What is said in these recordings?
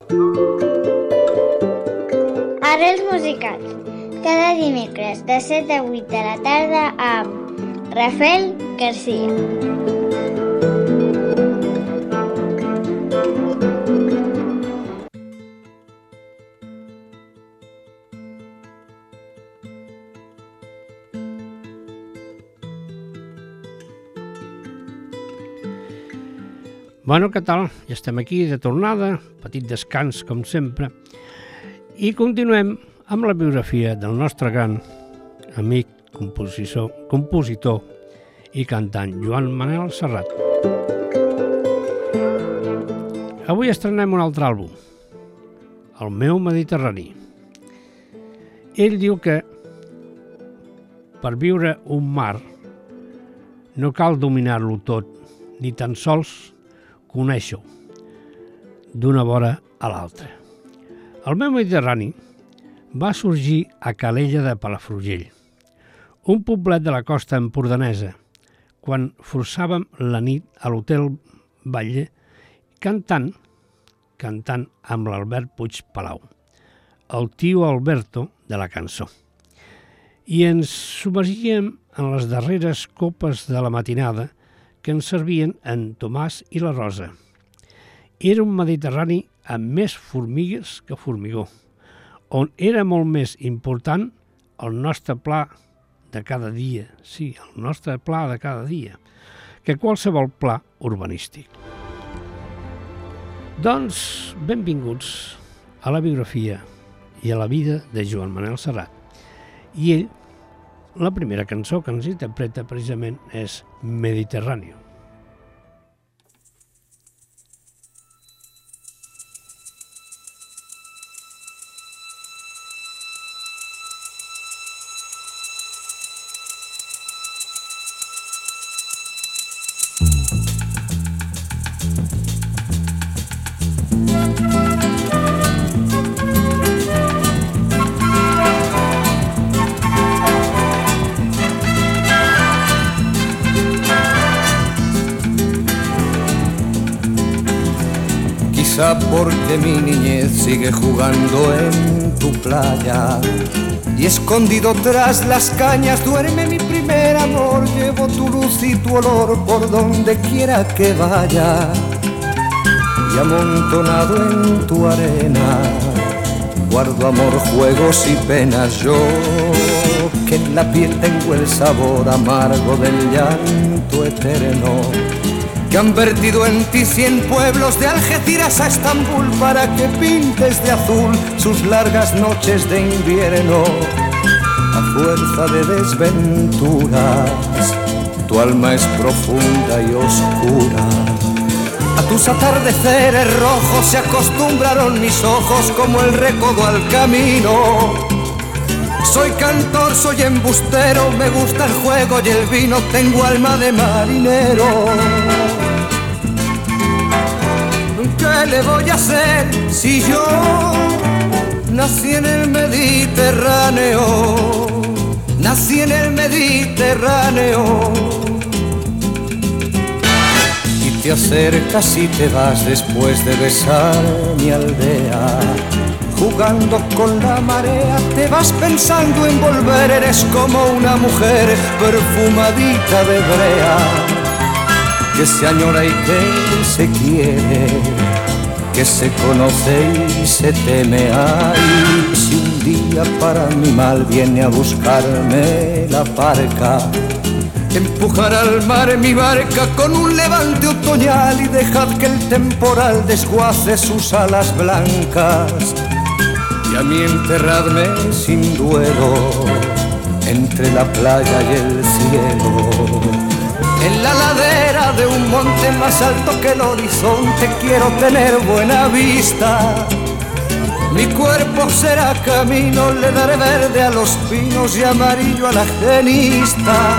Arrels musicals. Cada dimecres de 7 a 8 de la tarda amb Rafael García. Bueno, què tal? Ja estem aquí de tornada, petit descans com sempre, i continuem amb la biografia del nostre gran amic, compositor i cantant Joan Manel Serrat. Avui estrenem un altre àlbum, El meu Mediterrani. Ell diu que per viure un mar no cal dominar-lo tot, ni tan sols conèixer-ho d'una vora a l'altra. El meu Mediterrani va sorgir a Calella de Palafrugell, un poblet de la costa empordanesa, quan forçàvem la nit a l'Hotel Batlle cantant amb l'Albert Puig Palau, el tio Alberto de la cançó. I ens submergíem en les darreres copes de la matinada que ens servien en Tomàs i la Rosa. Era un Mediterrani amb més formigues que formigó, on era molt més important el nostre pla de cada dia, sí, el nostre pla de cada dia, que qualsevol pla urbanístic. Doncs, benvinguts a la biografia i a la vida de Joan Manel Serrat. I ell, la primera cançó que ens interpreta precisament és Mediterráneo. Porque mi niñez sigue jugando en tu playa y escondido tras las cañas duerme mi primer amor. Llevo tu luz y tu olor por donde quiera que vaya y amontonado en tu arena guardo amor, juegos y penas. Yo que en la piel tengo el sabor amargo del llanto eterno, que han vertido en ti 100 pueblos de Algeciras a Estambul para que pintes de azul sus largas noches de invierno. A fuerza de desventuras, tu alma es profunda y oscura. A tus atardeceres rojos se acostumbraron mis ojos como el recodo al camino. Soy cantor, soy embustero, me gusta el juego y el vino, tengo alma de marinero. ¿Qué le voy a hacer si yo nací en el Mediterráneo? Nací en el Mediterráneo. Y te acercas y te vas después de besar mi aldea. Jugando con la marea te vas pensando en volver. Eres como una mujer perfumadita de brea, que se añora y que se quiere, que se conoce y se teme. Ay, si un día para mi mal viene a buscarme la parca, empujar al mar mi barca con un levante otoñal y dejad que el temporal desguace sus alas blancas. Y a mí enterradme sin duelo entre la playa y el cielo. En la ladera de un monte más alto que el horizonte quiero tener buena vista. Mi cuerpo será camino, le daré verde a los pinos y amarillo a la genista.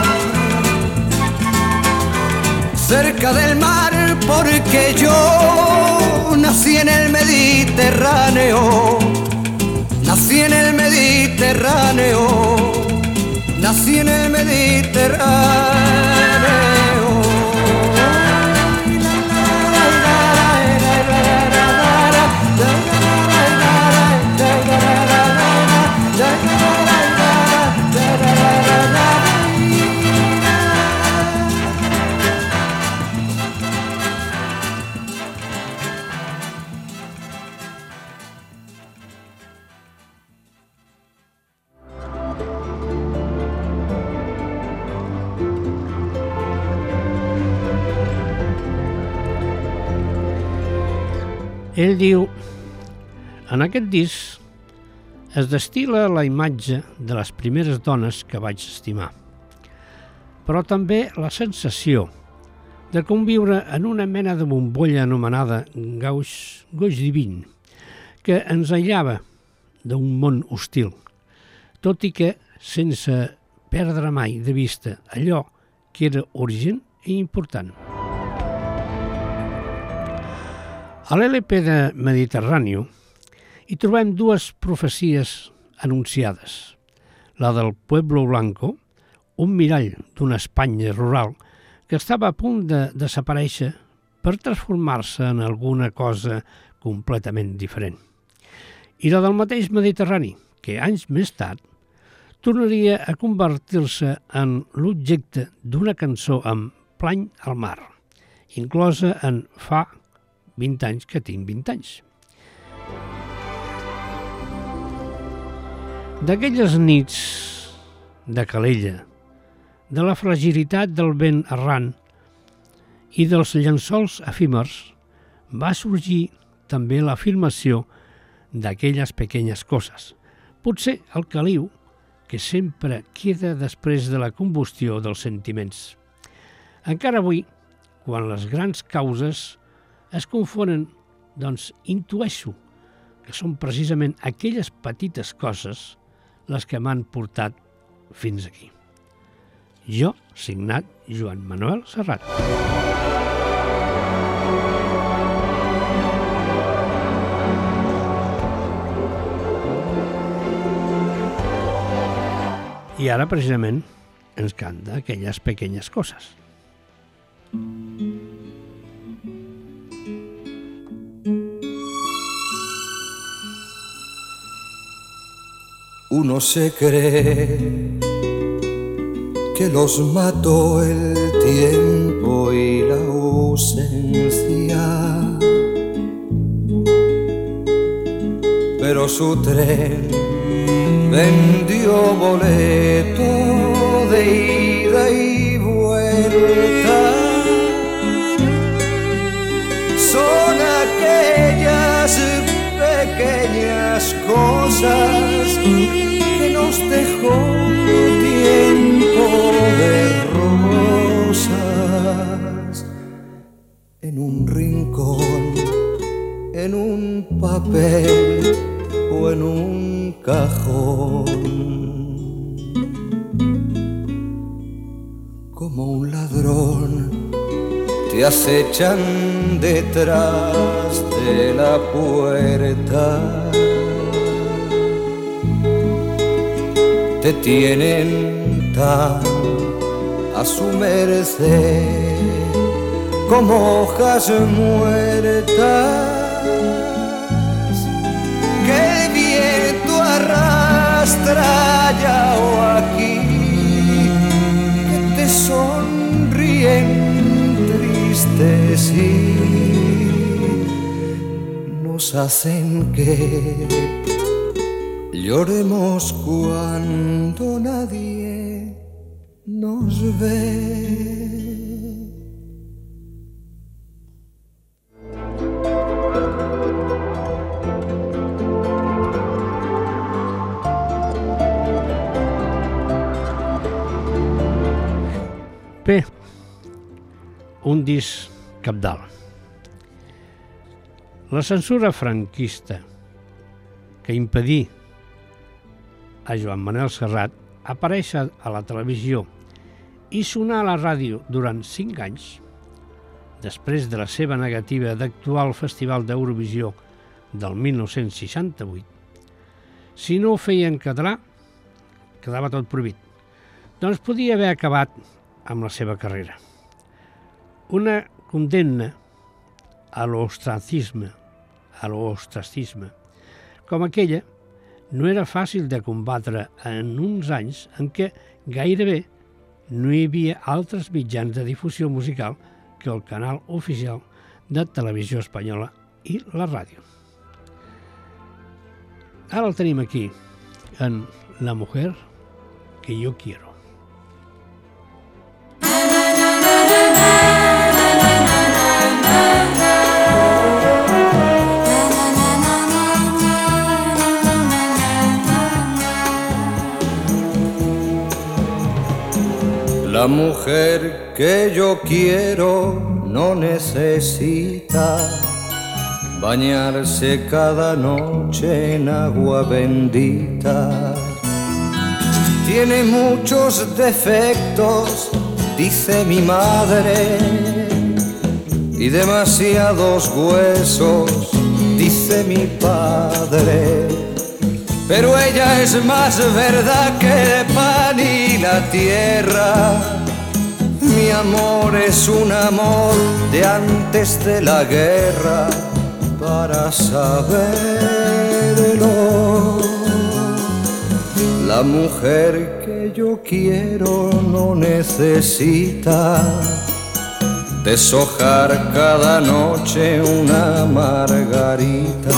Cerca del mar porque yo nací en el Mediterráneo. Nací en el Mediterráneo. Nací en el Mediterráneo. Ell diu: en aquest disc es destil·la la imatge de les primeres dones que vaig estimar, però també la sensació de conviure en una mena de bombolla anomenada Gauche Divin, que ens aïllava d'un món hostil, tot i que sense perdre mai de vista allò que era urgent i important. A l'LP de Mediterrani hi trobem dues profecies anunciades. La del Pueblo Blanco, un mirall d'una Espanya rural que estava a punt de desaparèixer per transformar-se en alguna cosa completament diferent. I la del mateix Mediterrani, que anys més tard tornaria a convertir-se en l'objecte d'una cançó amb Plany al mar, inclosa en Fa 20 anys que tinc 20 anys. D'aquelles nits de Calella, de la fragilitat del vent errant i dels llençols efímers, va sorgir també l'afirmació d'aquelles pequeñas coses. Potser el caliu que sempre queda després de la combustió dels sentiments. Encara avui, quan les grans causes es confonen, doncs intueixo que són precisament aquelles petites coses les que m'han portat fins aquí. Jo, signat Joan Manuel Serrat. I ara, precisament, ens canta aquelles pequeñas coses. Uno se cree que los mató el tiempo y la ausencia, pero su tren vendió boleto de ida y vuelta. Son aquellas pequeñas cosas que nos dejó tiempo de rosas en un rincón, en un papel o en un cajón. Como un ladrón te acechan detrás de la puerta, te tienen tan a su merced como hojas muertas que el viento arrastra allá o aquí, que te sonríen tristes y nos hacen que lloremos cuando nadie nos ve. Bé, un disc cabdal. La censura franquista que impedí a Joan Manuel Serrat aparèixer a la televisió i sonar a la ràdio durant 5 anys, després de la seva negativa d'actuar al Festival d'Eurovisió del 1968, si no ho feia en català, quedava tot prohibit. Doncs podia haver acabat amb la seva carrera. Una condemna a l'ostracisme, com aquella, no era fàcil de combatre en uns anys en què gairebé no hi havia altres mitjans de difusió musical que el canal oficial de Televisió Espanyola i la ràdio. Ara el tenim aquí, en La mujer que yo quiero. La mujer que yo quiero no necesita bañarse cada noche en agua bendita. Tiene muchos defectos, dice mi madre, y demasiados huesos, dice mi padre. Pero ella es más verdad que el pan y la tierra. Mi amor es un amor de antes de la guerra, para saberlo. La mujer que yo quiero no necesita deshojar cada noche una margarita.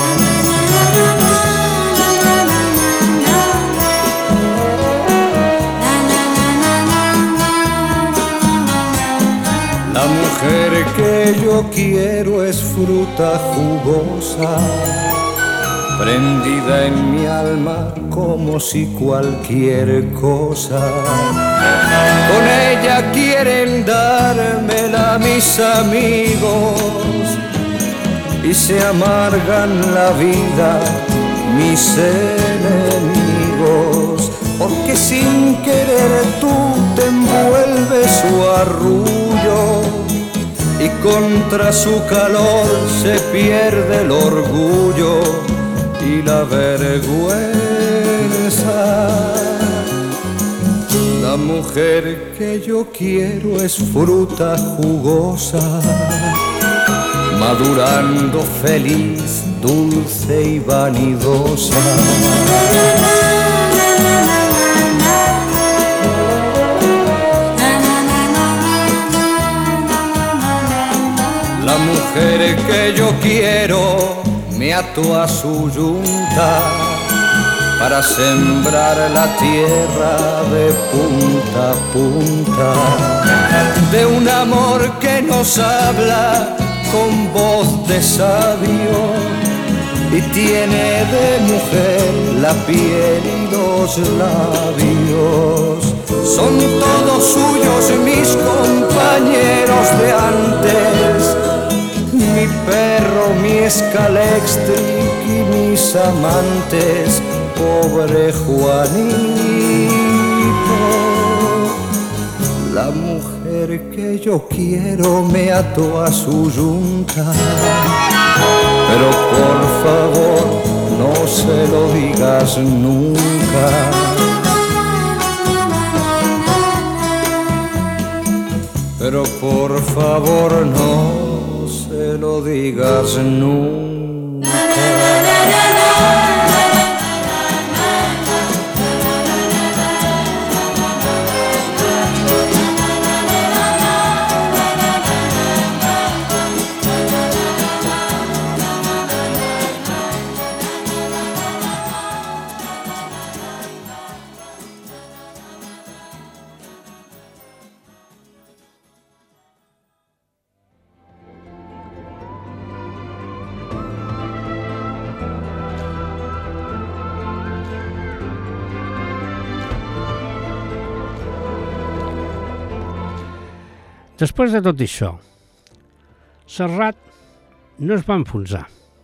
La mujer que yo quiero es fruta jugosa, prendida en mi alma como si cualquier cosa. Con ella quieren dármela mis amigos y se amargan la vida mis enemigos, porque sin querer tú te envuelves su arrullo y contra su calor se pierde el orgullo y la vergüenza. La mujer que yo quiero es fruta jugosa, madurando feliz, dulce y vanidosa. La mujer que yo quiero me ató a su yunta para sembrar la tierra de punta a punta, de un amor que nos habla con voz de sabio y tiene de mujer la piel y los labios. Son todos suyos mis compañeros de antes, mi perro, mi escalextric y mis amantes, pobre Juanito. La mujer que yo quiero me ató a su yunta, pero por favor no se lo digas nunca. Pero por favor no se lo digas nunca. Després de tot això, Serrat no es va enfonsar.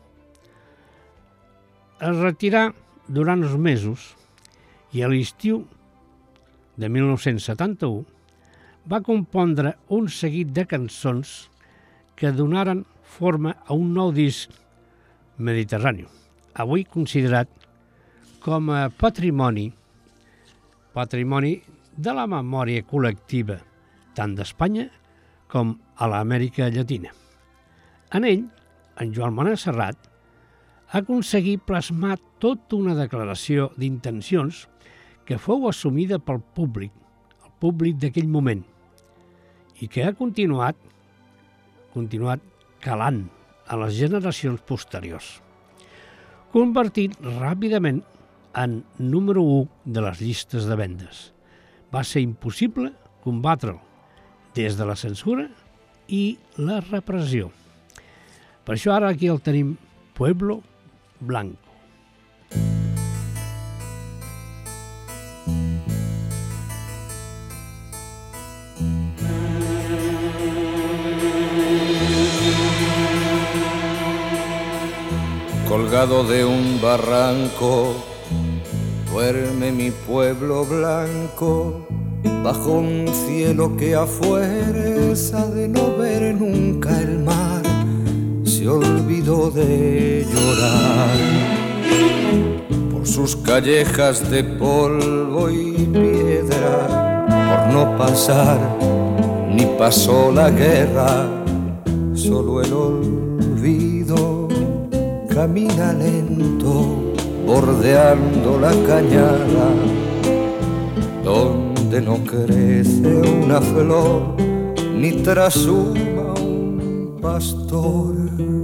Es retirà durant uns mesos i a l'estiu de 1971 va compondre un seguit de cançons que donaren forma a un nou disc mediterrani, avui considerat com a patrimoni de la memòria col·lectiva tant d'Espanya com a l'Amèrica Llatina. En ell, en Joan Manuel Serrat aconseguí plasmar tota una declaració d'intencions que fou assumida pel públic, el públic d'aquell moment, i que ha continuat calant a les generacions posteriors, convertit ràpidament en número 1 de les llistes de vendes. Va ser impossible combatre'l des de la censura i la repressió. Per això ara aquí el tenim, Pueblo Blanco. colgado de un barranco, duerme mi pueblo blanco, bajo un cielo que a fuerza de no ver nunca el mar, se olvidó de llorar. Por sus callejas de polvo y piedra, por no pasar, ni pasó la guerra, solo el olvido camina lento, bordeando la cañada, donde no crece una flor, ni trashuma un pastor.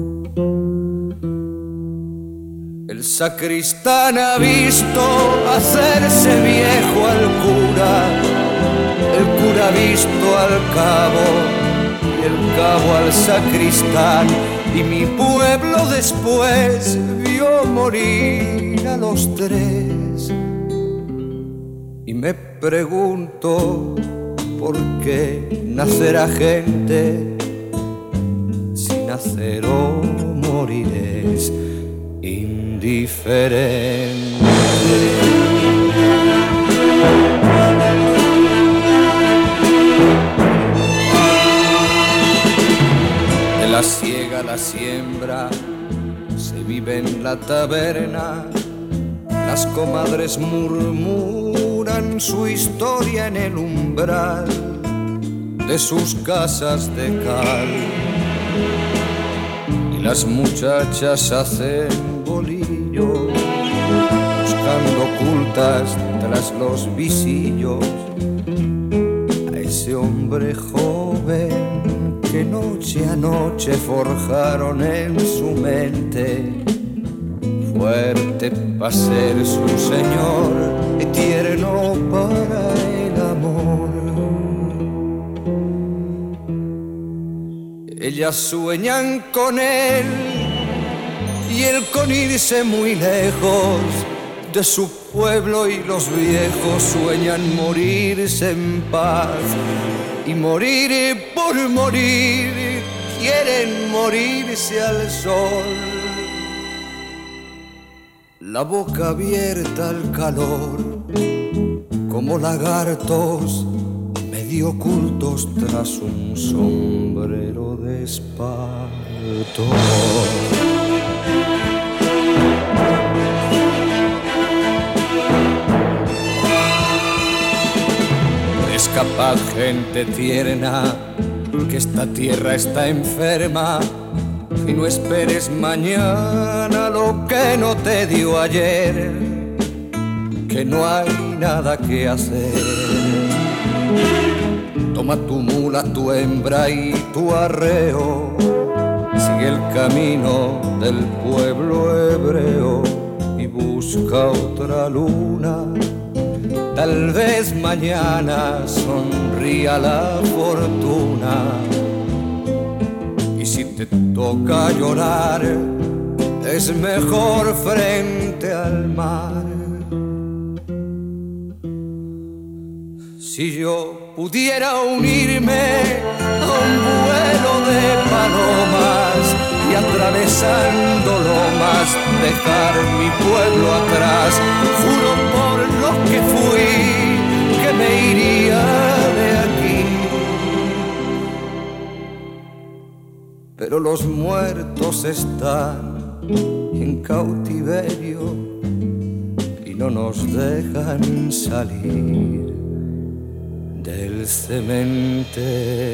El sacristán ha visto hacerse viejo al cura, el cura ha visto al cabo y el cabo al sacristán, y mi pueblo después vio morir a los tres. Y me pregunto por qué nacerá gente si nacer o morir es indiferente. De la siega a la siembra se vive en la taberna, las comadres murmuran su historia en el umbral de sus casas de cal, y las muchachas hacen bolillo buscando ocultas tras los visillos a ese hombre joven que noche a noche forjaron en su mente, fuerte para ser su señor y tierno para el amor. Ellas sueñan con él y él con irse muy lejos de su pueblo, y los viejos sueñan morirse en paz, y morir por morir quieren morirse al sol, la boca abierta al calor, como lagartos medio ocultos tras un sombrero de espanto. Es capaz gente tierna, que esta tierra está enferma, y no esperes mañana lo que no te dio ayer, que no hay nada que hacer. Toma tu mula, tu hembra y tu arreo, sigue el camino del pueblo hebreo y busca otra luna. Tal vez mañana sonría la fortuna, y si te toca llorar es mejor frente al mar. Si yo pudiera unirme a un vuelo de palomas y atravesando lomas dejar mi pueblo atrás, juro por lo que fui que me iría de aquí. Pero los muertos están en cautiverio y no nos dejan salir del cementerio.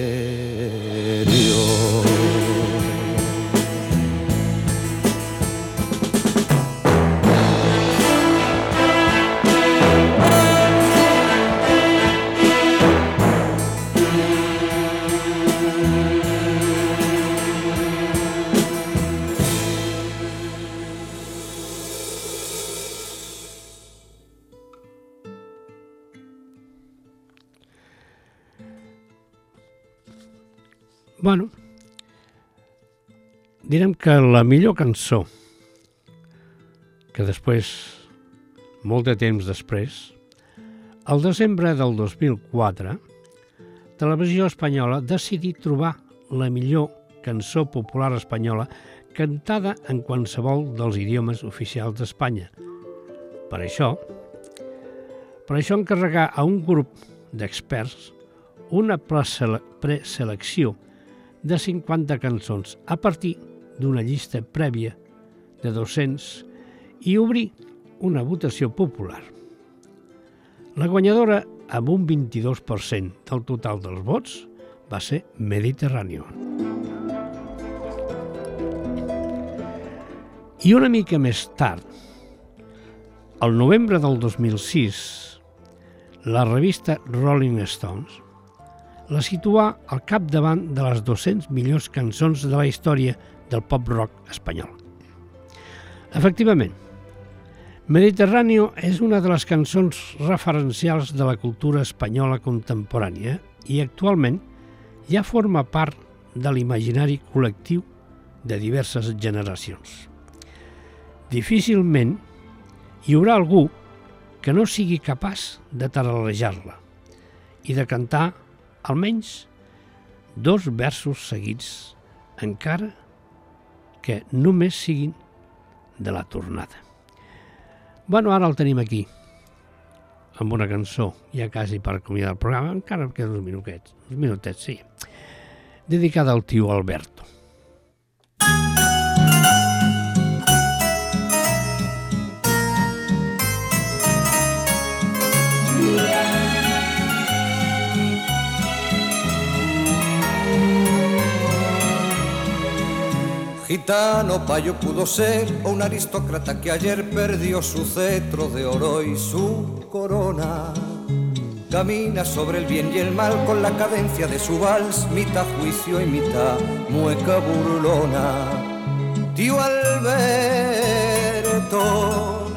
Bueno, direm que la millor cançó que després, molt de temps després, al desembre del 2004, Televisió Espanyola decidí trobar la millor cançó popular espanyola cantada en qualsevol dels idiomes oficials d'Espanya. Per això encarregar a un grup d'experts una preselecció de 50 cançons a partir d'una llista prèvia de 200 i obrir una votació popular. La guanyadora, amb un 22% del total dels vots, va ser Mediterráneo. I una mica més tard, al novembre del 2006, la revista Rolling Stones la situà al capdavant de les 200 millors cançons de la història del pop-rock espanyol. Efectivament, Mediterráneo és una de les cançons referencials de la cultura espanyola contemporània i actualment ja forma part de l'imaginari col·lectiu de diverses generacions. Difícilment hi haurà algú que no sigui capaç de tararejar-la i de cantar almenys 2 versos seguits, encara que només siguin de la tornada. Bueno, ara el tenim aquí, amb una cançó, ja quasi per acomiadar el programa, encara em queden uns minutets, sí, dedicada al tio Alberto. Gitano, payo pudo ser, o un aristócrata que ayer perdió su cetro de oro y su corona. Camina sobre el bien y el mal con la cadencia de su vals, mitad juicio y mitad mueca burlona. Tío Alberto,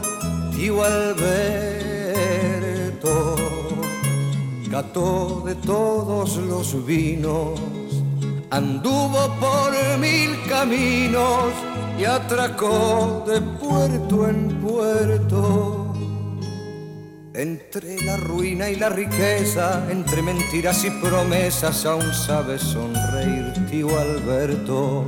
cató de todos los vinos, anduvo por 1000 caminos y atracó de puerto en puerto. Entre la ruina y la riqueza, entre mentiras y promesas, aún sabe sonreír tío Alberto.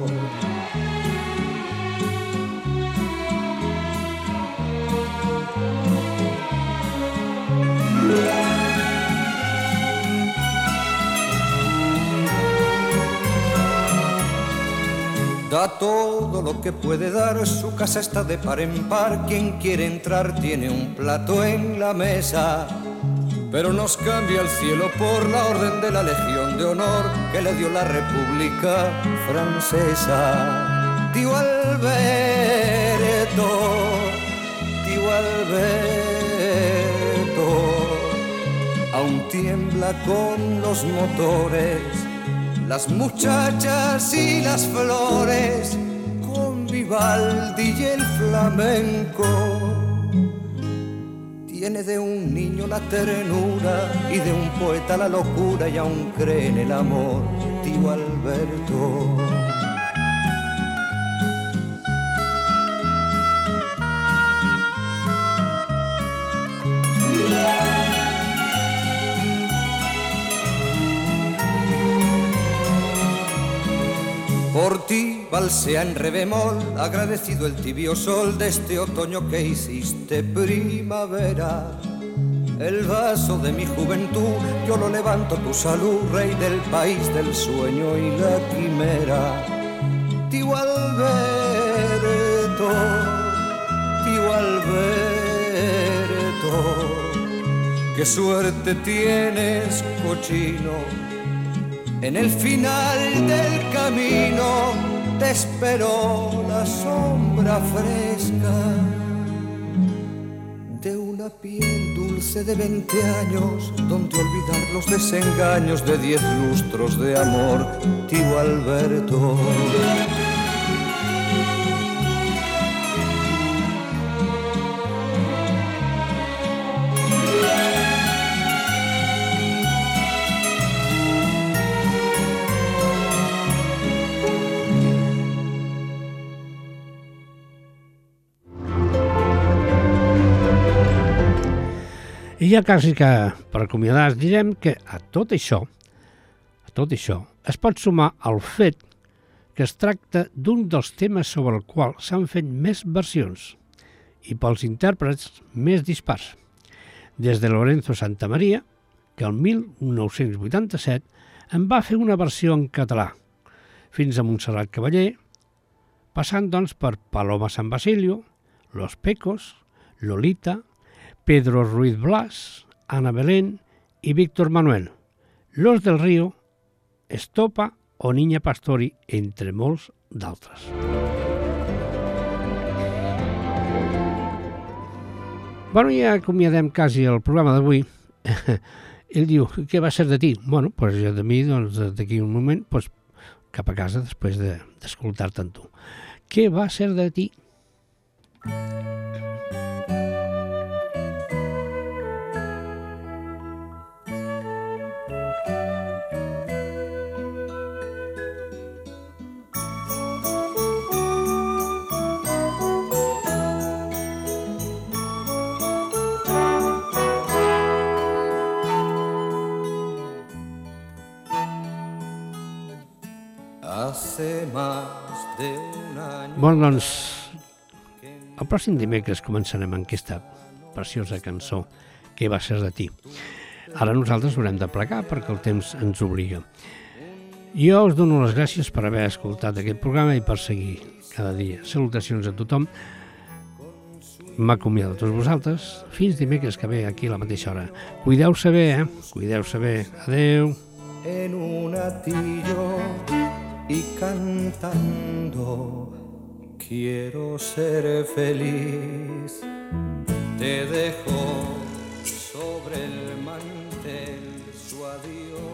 Da todo lo que puede dar, su casa está de par en par, quien quiere entrar tiene un plato en la mesa. Pero nos cambia el cielo por la orden de la Legión de Honor que le dio la República Francesa. Tío Alberto, aún tiembla con los motores, las muchachas y las flores, con Vivaldi y el flamenco. Tiene de un niño la ternura y de un poeta la locura, y aún cree en el amor, tío Alberto. Por ti valsea en re bemol, agradecido el tibio sol de este otoño que hiciste primavera. El vaso de mi juventud yo lo levanto, tu salud, rey del país del sueño y la quimera. Tío Alberto, qué suerte tienes, cochino. En el final del camino te esperó la sombra fresca de una piel dulce de 20 años, donde olvidar los desengaños de 10 lustros de amor, tío Alberto. I ja quasi que per acomiadar direm que a tot això es pot sumar el fet que es tracta d'un dels temes sobre el qual s'han fet més versions i pels intèrprets més dispars, des de Lorenzo Santamaria, que el 1987 en va fer una versió en català, fins a Montserrat Cavaller, passant doncs per Paloma San Basilio, Los Pecos, Lolita, Pedro Ruiz Blas, Ana Belén i Víctor Manuel, Los del Río, Estopa o Niña Pastori, entre molts d'altres. Bueno, ja acomiadem quasi el programa d'avui. Ell diu, què va ser de ti? Bueno, pues jo de mi, doncs, d'aquí un moment, pues, cap a casa després d'escoltar-te amb tu. Què va ser de ti? Bueno, doncs, el pròxim dimecres començarem amb aquesta preciosa cançó, Què va ser de ti. Ara nosaltres haurem de plegar perquè el temps ens obliga. Jo us dono les gràcies per haver escoltat aquest programa i per seguir cada dia. Salutacions a tothom. M'acomiado a tots vosaltres. Fins dimecres que ve aquí a la mateixa hora. Cuideu-se bé, Cuideu-se bé. Adeu. En un atillo y cantando quiero ser feliz. Te dejo sobre el mantel su adiós.